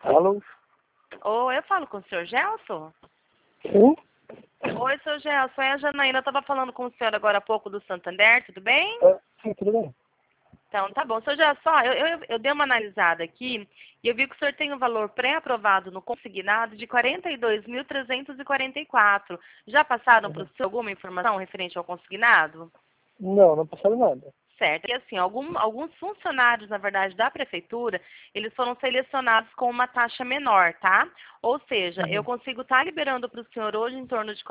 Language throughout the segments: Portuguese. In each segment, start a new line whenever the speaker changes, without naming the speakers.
Alô?
Oi, eu falo com o senhor Gelson?
Sim?
Oi, senhor Gelson, é a Janaína. Eu estava falando com o senhor agora há pouco do Santander, tudo bem?
Sim, tudo bem.
Então, tá bom. Senhor Gelson, ó, eu dei uma analisada aqui e eu vi que o senhor tem um valor pré-aprovado no consignado de 42.344. Já passaram para o senhor alguma informação referente ao consignado?
Não, não passaram nada.
Certo. E assim, alguns funcionários, na verdade, da prefeitura, eles foram selecionados com uma taxa menor, tá? Ou seja, eu consigo estar liberando para o senhor hoje em torno de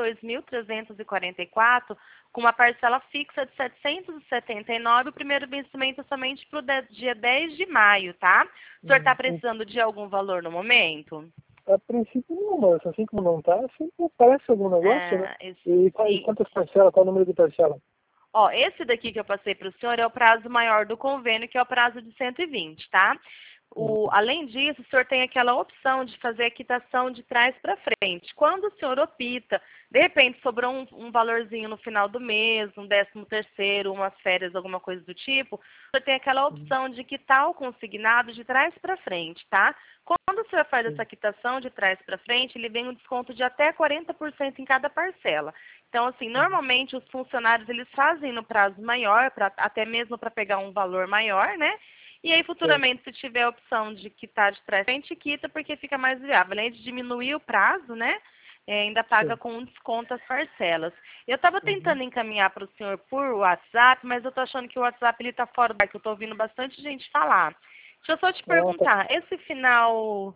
42.344, com uma parcela fixa de 779, o primeiro vencimento somente para o dia 10 de maio, tá? O senhor está precisando de algum valor no momento?
A princípio não, mas assim como não tá, sempre aparece algum negócio, né? E quantas parcelas, qual o número de parcela?
Ó, esse daqui que eu passei para o senhor é o prazo maior do convênio, que é o prazo de 120, tá? Além disso, o senhor tem aquela opção de fazer a quitação de trás para frente. Quando o senhor opta, de repente sobrou um valorzinho no final do mês, um 13º, umas férias, alguma coisa do tipo, o senhor tem aquela opção de quitar o consignado de trás para frente, tá? Quando o senhor faz essa quitação de trás para frente, ele vem um desconto de até 40% em cada parcela. Então, assim, normalmente os funcionários eles fazem no prazo maior, até mesmo para pegar um valor maior, né? E aí, futuramente, se tiver a opção de quitar de trás, a gente quita porque fica mais viável. Além de diminuir o prazo, né? Ainda paga com um desconto as parcelas. Eu estava tentando encaminhar para o senhor por WhatsApp, mas eu estou achando que o WhatsApp está fora do ar, que eu estou ouvindo bastante gente falar. Deixa eu só te perguntar, esse final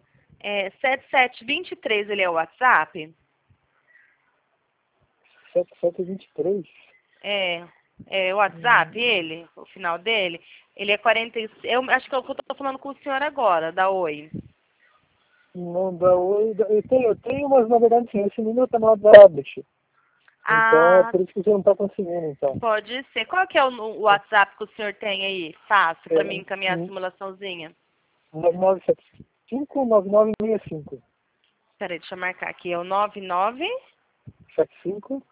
7723, ele é o WhatsApp?
7723?
É o WhatsApp, ele, o final dele, ele é 46. Eu acho que é o que eu estou falando com o senhor agora, da Oi.
Não dá oi. Eu tenho, mas na verdade sim, esse número tá no tablet. Então é por isso que você não tá conseguindo, então.
Pode ser. Qual que é o WhatsApp que o senhor tem aí? Fácil, para mim encaminhar a simulaçãozinha.
9975.
Peraí, deixa eu marcar aqui. É o 99...
75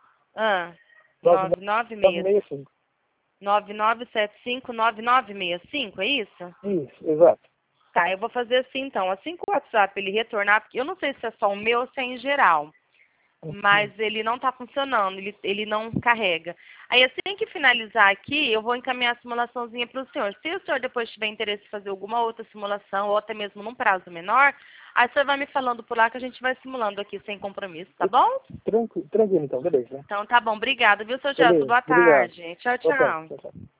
9965.
9965.
9975, é isso?
Isso, exato.
Tá, eu vou fazer assim então. Assim que o WhatsApp ele retornar, porque eu não sei se é só o meu ou se é em geral, mas ele não está funcionando, ele não carrega. Aí assim que finalizar aqui, eu vou encaminhar a simulaçãozinha para o senhor. Se o senhor depois tiver interesse em fazer alguma outra simulação, ou até mesmo num prazo menor, aí o senhor vai me falando por lá que a gente vai simulando aqui sem compromisso, tá bom?
Tranquilo então, beleza.
Então tá bom, obrigada, viu, seu Gelson?
Beleza,
Boa
obrigado.
tarde. Tchau,
Boa tarde,
tchau.
tchau, tchau.